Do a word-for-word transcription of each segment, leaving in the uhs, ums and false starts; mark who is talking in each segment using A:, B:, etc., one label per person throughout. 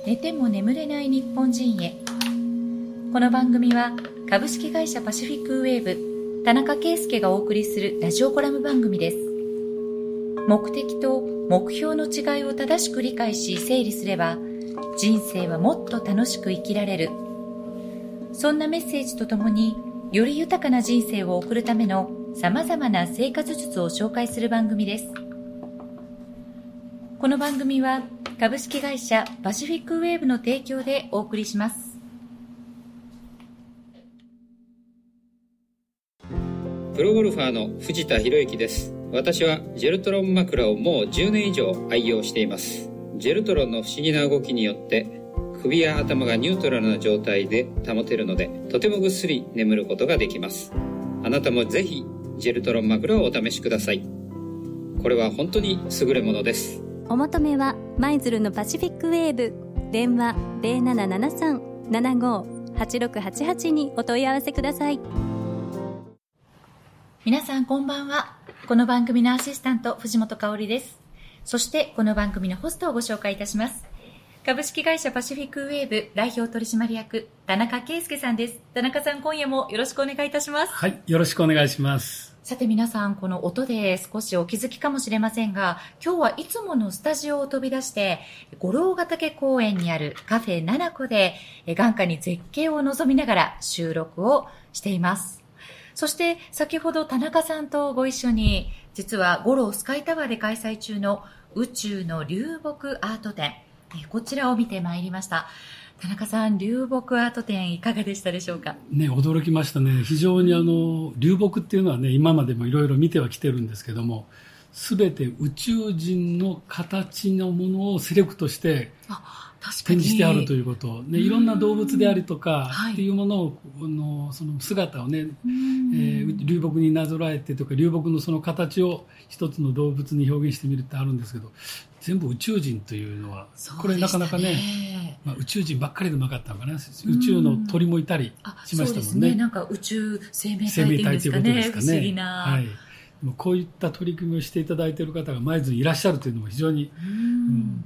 A: 寝ても眠れない日本人へ。この番組は株式会社パシフィックウェーブ田中圭介がお送りするラジオコラム番組です。目的と目標の違いを正しく理解し整理すれば、人生はもっと楽しく生きられる。そんなメッセージとともに、より豊かな人生を送るためのさまざまな生活術を紹介する番組です。この番組は株式会社パシフィックウェーブの提供でお送りします。
B: プロゴルファーの藤田博之です。私はジェルトロン枕をもうじゅうねん以上愛用しています。ジェルトロンの不思議な動きによって首や頭がニュートラルな状態で保てるので、とてもぐっすり眠ることができます。あなたもぜひジェルトロン枕をお試しください。これは本当に優れものです。
C: お求めは舞鶴のパシフィックウェーブ、電話 ゼロななななさん ななご はちろくはちはち にお問い合わせください。
A: 皆さんこんばんは。この番組のアシスタント藤本香織です。そしてこの番組のホストをご紹介いたします。株式会社パシフィックウェーブ代表取締役田中圭介さんです。田中さん、今夜もよろしくお願いいたします。
D: はい、よろしくお願いします。
A: さて皆さん、この音で少しお気づきかもしれませんが、今日はいつものスタジオを飛び出して五郎ヶ岳公園にあるカフェななこで眼下に絶景を望みながら収録をしています。そして先ほど田中さんとご一緒に、実は五郎スカイタワーで開催中の宇宙の流木アート展、こちらを見てまいりました。田中さん、流木アート展いかがでしたでしょうか？
D: ね、驚きましたね。非常にあの流木っていうのはね、今までもいろいろ見てはきてるんですけども、すべて宇宙人の形のものをセレクトして展示してあるということ、ね、いろんな動物でありとかっていうものを、はい、のその姿をね、えー、流木になぞらえてとか、流木のその形を一つの動物に表現してみるってあるんですけど、全部宇宙人というのは、これなかなかね、まあ、宇宙人ばっかりでもなかったのかな。宇宙の鳥もいたりしましたもんね。そうですね。
A: なんか宇宙生命体っていうんですかね。不思議な。
D: はい。こういった取り組みをしていただいている方が舞鶴にいらっしゃるというのも非常に、うん、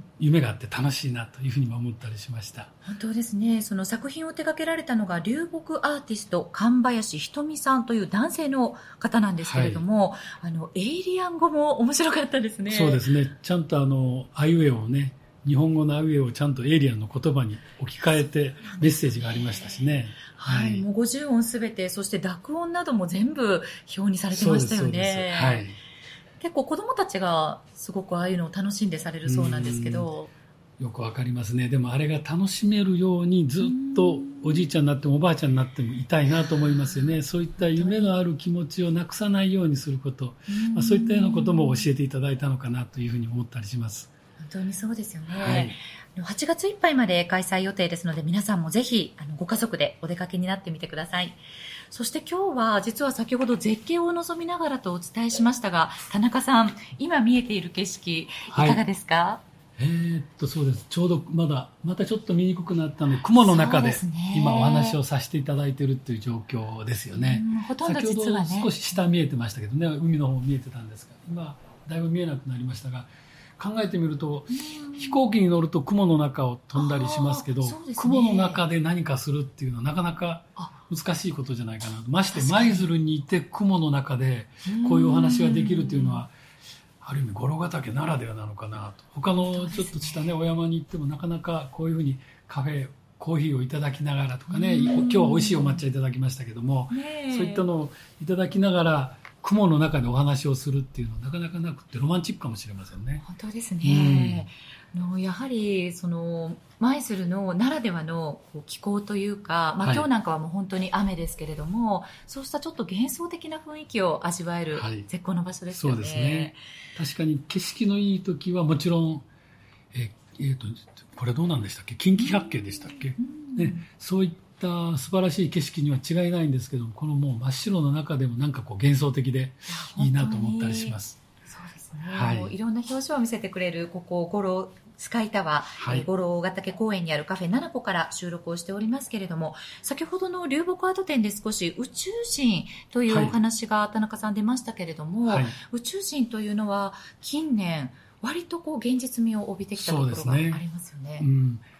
D: 夢があって楽しいなというふうに思ったりしました。
A: 本当ですね。その作品を手掛けられたのが流木アーティスト神林ひとみさんという男性の方なんですけれども、はい、あのエイリアン語も面白かったですね。
D: そうですね。ちゃんとあのアイウェイをね、日本語のアイウェイをちゃんとエイリアンの言葉に置き換えてメッセージがありましたしね。
A: はい、はい、もうごじゅう音すべて、そして濁音なども全部表にされてましたよね。はい。結構子供たちがすごくああいうのを楽しんでされるそうなんですけど。
D: よくわかりますね。でもあれが楽しめるようにずっとおじいちゃんになってもおばあちゃんになってもいたいなと思いますよね。そういった夢のある気持ちをなくさないようにすること、まあ、そういったようなことも教えていただいたのかなというふうに思ったりします。
A: 本当にそうですよね。
D: はい、
A: はちがついっぱいまで開催予定ですので、皆さんもぜひあのご家族でお出かけになってみてください。そして今日は実は先ほど絶景を望みながらとお伝えしましたが、田中さん、今見えている景色いかがですか？はい、
D: えー、っとそうです。ちょうどまだまたちょっと見にくくなったので、雲の中で今お話をさせていただいているという状況ですよね。
A: うん、ほとんど実はね、
D: 先ほど少し下見えてましたけどね、海の方見えてたんですが、今だいぶ見えなくなりましたが、考えてみると、飛行機に乗ると雲の中を飛んだりしますけど、ね、雲の中で何かするっていうのはなかなか難しいことじゃないかなと。まして舞鶴にいて雲の中でこういうお話ができるというのは、ある意味五郎ヶ岳ならではなのかなと。他のちょっとしたね、お山に行ってもなかなかこういうふうにカフェ、コーヒーをいただきながらとかね、今日は美味しいお抹茶いただきましたけども、そういったのをいただきながら雲の中でお話をするっていうのはなかなかなくてロマンチックかもしれませんね。
A: 本当ですね。うん、あのやはりその舞鶴のならではのこう気候というか、まあ、今日なんかはもう本当に雨ですけれども、はい、そうしたちょっと幻想的な雰囲気を味わえる絶好の場所ですよね。はい、そうですね。
D: 確かに景色のいい時はもちろん、ええー、とこれどうなんでしたっけ、近畿百景でしたっけ、うんね、そういった素晴らしい景色には違いないんですけども、このもう真っ白の中でもなんかこう幻想的でいいなと思ったりします。
A: そうですね。はい、もういろんな表情を見せてくれるここ五郎スカイタワー、はい、五郎ヶ岳公園にあるカフェななこから収録をしておりますけれども、先ほどの流木アート展で少し宇宙人というお話が田中さん出ましたけれども、はい、宇宙人というのは近年割とこう現実味を帯びてきたところがありますよね。
D: うん、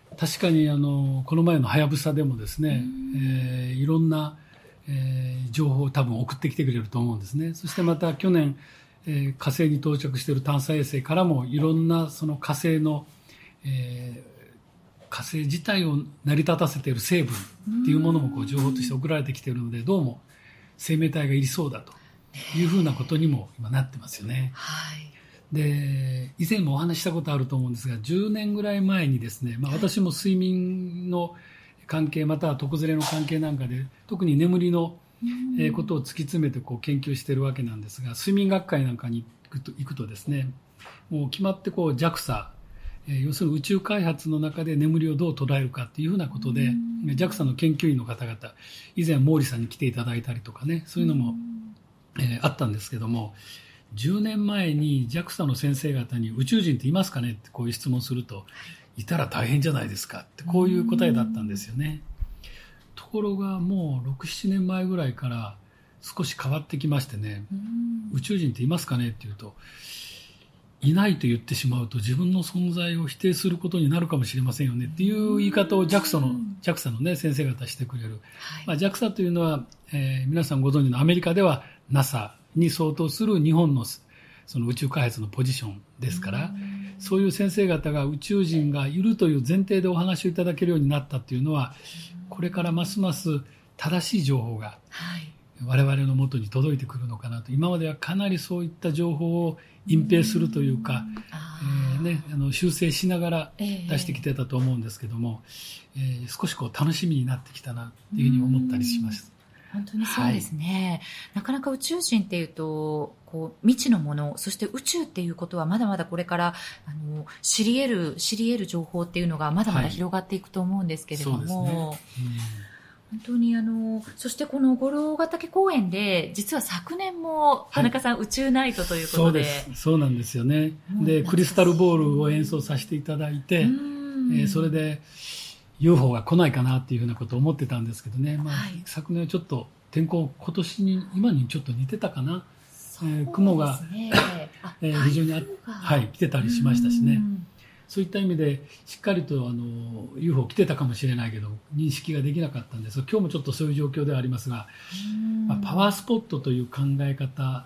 D: 確かにあのこの前のはやぶさでもですね、えー、いろんな、えー、情報を多分送ってきてくれると思うんですね。そしてまた去年、えー、火星に到着している探査衛星からもいろんなその火星の、えー、火星自体を成り立たせている成分っていうものもこう情報として送られてきているので、どうも生命体がいりそうだというふうなことにも今なってますよね。
A: はい。
D: で、以前もお話したことあると思うんですが、じゅうねんぐらい前にですね、まあ、私も睡眠の関係または床ずれの関係なんかで特に眠りのことを突き詰めてこう研究しているわけなんですが、睡眠学会なんかに行くと、行くとですね、もう決まってこう ジャクサ、えー、要するに宇宙開発の中で眠りをどう捉えるかっていうふうなことで、ジャクサ の研究員の方々、以前毛利さんに来ていただいたりとかね、そういうのも、えー、あったんですけども、じゅうねんまえに ジャクサ の先生方に宇宙人っていますかねってこういう質問すると、いたら大変じゃないですかってこういう答えだったんですよね。ところがもうろく、ななねんまえぐらいから少し変わってきましてね、宇宙人っていますかねって言うと、いないと言ってしまうと自分の存在を否定することになるかもしれませんよねっていう言い方を ジャクサ の, ジャクサ の、ね、先生方してくれる、はいまあ、ジャクサ というのは、えー、皆さんご存知のアメリカでは ナサ に相当する日本のその宇宙開発のポジションですから、そういう先生方が宇宙人がいるという前提でお話をいただけるようになったというのは、これからますます正しい情報が我々の元に届いてくるのかなと。今まではかなりそういった情報を隠蔽するというか、えーね、あの修正しながら出してきてたと思うんですけども、えー、少しこう楽しみになってきたなというふうに思ったりします。
A: 本当にそうですね、はい、なかなか宇宙人っていうとこう未知のもの、そして宇宙っていうことはまだまだこれからあの知り得る知り得る情報っていうのがまだまだ広がっていくと思うんですけれども、はい、そうですね、うん、本当にあのそしてこの五郎ヶ岳公園で実は昨年も田中さん、はい、宇宙ナイトということで、
D: そうです、そうなんですよね。でクリスタルボールを演奏させていただいて、えー、それでユーフォー が来ないかなっていうふうなことを思ってたんですけどね、まあはい、昨年はちょっと天候今年に今にちょっと似てたかな、えー、雲が、えー、非常にあ、はい、来てたりしましたしね、そういった意味でしっかりとあの ユーフォー 来てたかもしれないけど認識ができなかったんですが、今日もちょっとそういう状況ではありますが、まあ、パワースポットという考え方、はい、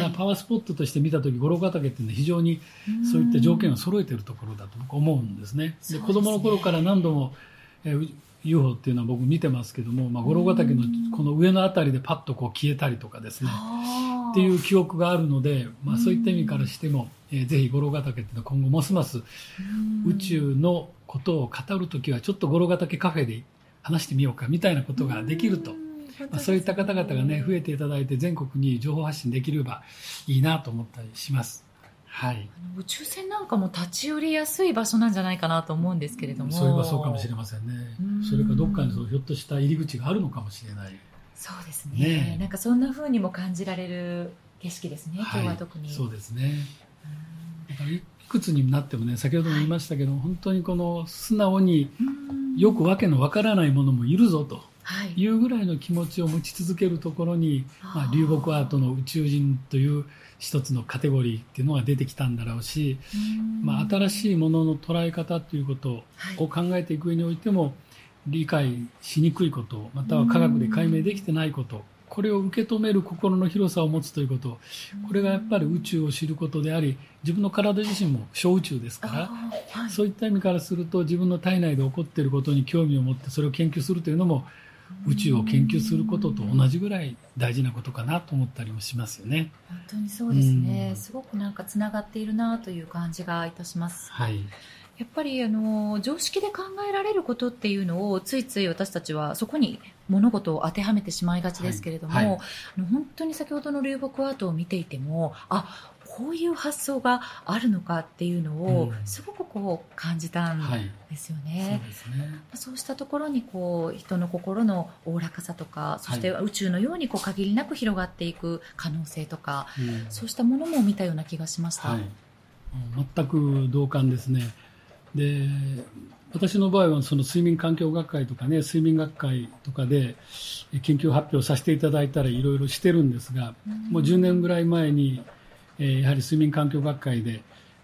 D: パワースポットとして見たとき五郎ヶ岳っていうのは非常にそういった条件を揃えているところだと僕思うんですね。で、子供の頃から何度もえー、ユーフォー っていうのは僕見てますけども、まあ、五郎ヶ岳のこの上のあたりでパッとこう消えたりとかですねっていう記憶があるので、まあ、そういった意味からしても、えー、ぜひ五郎ヶ岳っていうのは今後ますます宇宙のことを語るときはちょっと五郎ヶ岳カフェで話してみようかみたいなことができると、まあ、そういった方々がね増えていただいて全国に情報発信できればいいなと思ったりします。はい、
A: 宇宙船なんかも立ち寄りやすい場所なんじゃないかなと思うんですけれども、
D: そういえばそうかもしれませんね。それかどっかにひょっとした入り口があるのかもしれない。
A: そうです ね, ねなんかそんな風にも感じられる景色ですね、はい、今日は特に。
D: そうですね。だからいくつになってもね、先ほども言いましたけど、はい、本当にこの素直によくわけのわからないものもいるぞというぐらいの気持ちを持ち続けるところに、はい、まあ、流木アートの宇宙人という一つのカテゴリーっていうのが出てきたんだろうし、まあ、新しいものの捉え方ということを考えていく上においても、理解しにくいこと、または科学で解明できてないこと、これを受け止める心の広さを持つということ、これがやっぱり宇宙を知ることであり、自分の体自身も小宇宙ですから、はい、そういった意味からすると自分の体内で起こっていることに興味を持ってそれを研究するというのも、宇宙を研究することと同じぐらい大事なことかなと思ったりもしますよね。
A: 本当にそうですね、すごくなんかつながっているなという感じがいたします。
D: はい、
A: やっぱりあの常識で考えられることっていうのをついつい私たちはそこに物事を当てはめてしまいがちですけれども、はいはい、あの本当に先ほどの流木アートを見ていても、あ、こういう発想があるのかっていうのをすごくこう感じたんですよね。
D: そうですね。
A: そうしたところにこう人の心のおおらかさとか、そして宇宙のようにこう限りなく広がっていく可能性とか、うん、そうしたものも見たような気がしました。はい、
D: 全く同感ですね。で、私の場合はその睡眠環境学会とかね、睡眠学会とかで研究発表させていただいたらいろいろしてるんですが、うん、もうじゅうねんぐらい前に、えー、やはり睡眠環境学会で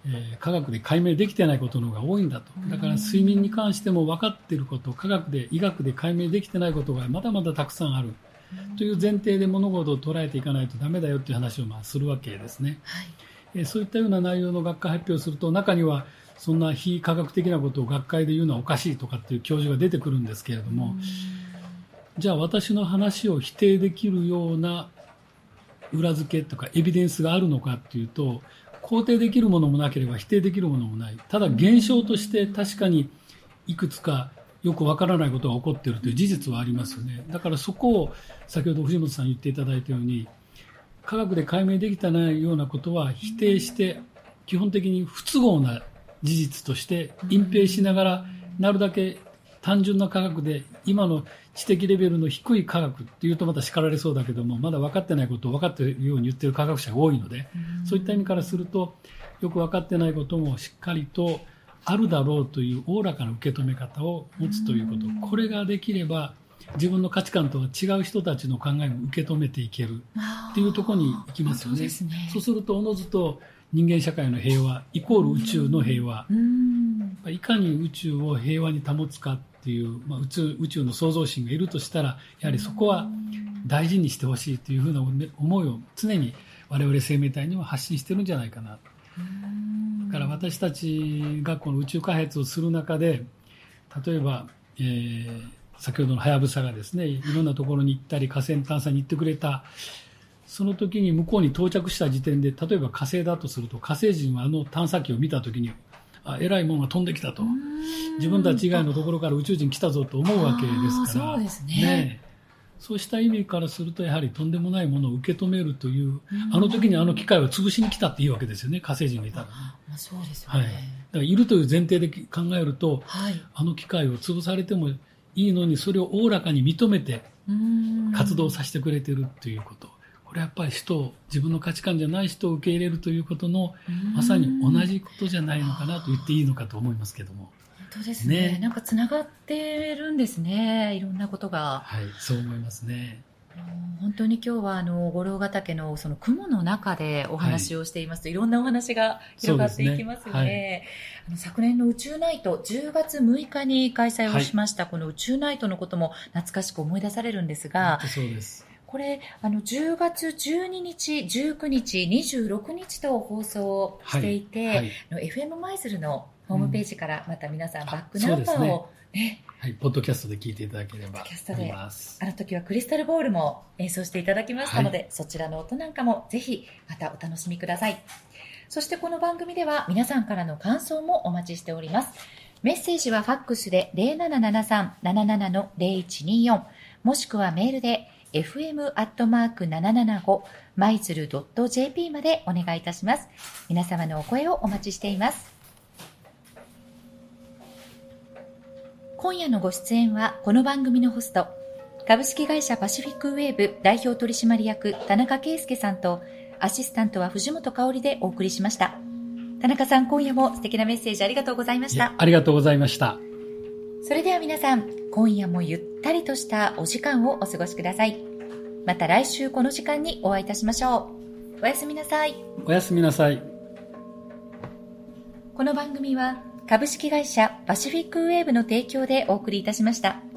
D: えー、科学で解明できてないことの方が多いんだと。だから睡眠に関しても分かっていること、科学で医学で解明できてないことがまだまだたくさんあるという前提で物事を捉えていかないとダメだよという話をまあするわけですね、はい。えー、そういったような内容の学会発表をすると、中にはそんな非科学的なことを学会で言うのはおかしいとかっていう教授が出てくるんですけれども、じゃあ私の話を否定できるような裏付けとかエビデンスがあるのかっていうと、肯定できるものもなければ否定できるものもない。ただ現象として確かにいくつかよくわからないことが起こっているという事実はありますよね。だからそこを先ほど藤本さん言っていただいたように、科学で解明できてないようなことは否定して基本的に不都合な事実として隠蔽しながら、なるだけ単純な科学で今の知的レベルの低い科学っていうとまた叱られそうだけども、まだ分かってないことを分かっているように言っている科学者が多いので、そういった意味からするとよく分かってないこともしっかりとあるだろうというおおらかな受け止め方を持つということ、これができれば自分の価値観とは違う人たちの考えも受け止めていけるっていうところに行きますよね。そうですね。そうするとおのずと人間社会の平和イコール宇宙の平和、いかに宇宙を平和に保つかっていう、まあ、宇宙、宇宙の創造心がいるとしたら、やはりそこは大事にしてほしいというふうな思いを常に我々生命体には発信してるんじゃないかな。だから私たちがこの宇宙開発をする中で、例えば、えー、先ほどのはやぶさがですね、いろんなところに行ったり火星探査に行ってくれた、その時に向こうに到着した時点で、例えば火星だとすると、火星人はあの探査機を見た時に、あ、偉いものが飛んできたと、自分たち以外のところから宇宙人来たぞと思うわけですから、
A: そうですね。
D: ね、そうした意味からすると、やはりとんでもないものを受け止めるという、あの時にあの機械を潰しに来たっていいわけですよね、火星人がいたらね。
A: まあ、そうですよね。
D: はい。だからいるという前提で考えると、はい、あの機械を潰されてもいいのに、それをおおらかに認めて活動させてくれてるということ。これはやっぱり人を、自分の価値観じゃない人を受け入れるということのまさに同じことじゃないのかなと言っていいのかと思いますけども。
A: 本当ですね。ね、なんかつながってるんですね、いろんなことが。
D: はい、そう思いますね。
A: 本当に今日はあの五郎ヶ岳のその雲の中でお話をしていますと、はい、いろんなお話が広がっていきますよね。はい、あの昨年の宇宙ナイトじゅうがつむいかに開催をしました、はい、この宇宙ナイトのことも懐かしく思い出されるんですが、
D: そうです。
A: これあのじゅうがつじゅうににち、じゅうくにち、にじゅうろくにちと放送していて、はいはい、の エフエム 舞鶴のホームページからまた皆さんバックナンバーを、ね、ね、
D: はい、ポッドキャストで聞いていただければと思います。
A: あの時はクリスタルボールも演奏していただきましたので、はい、そちらの音なんかもぜひまたお楽しみください。そしてこの番組では皆さんからの感想もお待ちしております。メッセージはファックスで ゼロななななさん なななな ゼロいちによん もしくはメールで エフエム アットマーク ななななご マイズル ドット ジェーピー までお願いいたします。皆様のお声をお待ちしています。今夜のご出演はこの番組のホスト、株式会社パシフィックウェーブ代表取締役田中圭介さんと、アシスタントは藤本香織でお送りしました。田中さん、今夜も素敵なメッセージありがとうございました。
D: ありがとうございました。
A: それでは皆さん、今夜もゆったりとしたお時間をお過ごしください。また来週この時間にお会いいたしましょう。おやすみなさい。
D: おやすみなさい。
A: この番組は株式会社パシフィックウェーブの提供でお送りいたしました。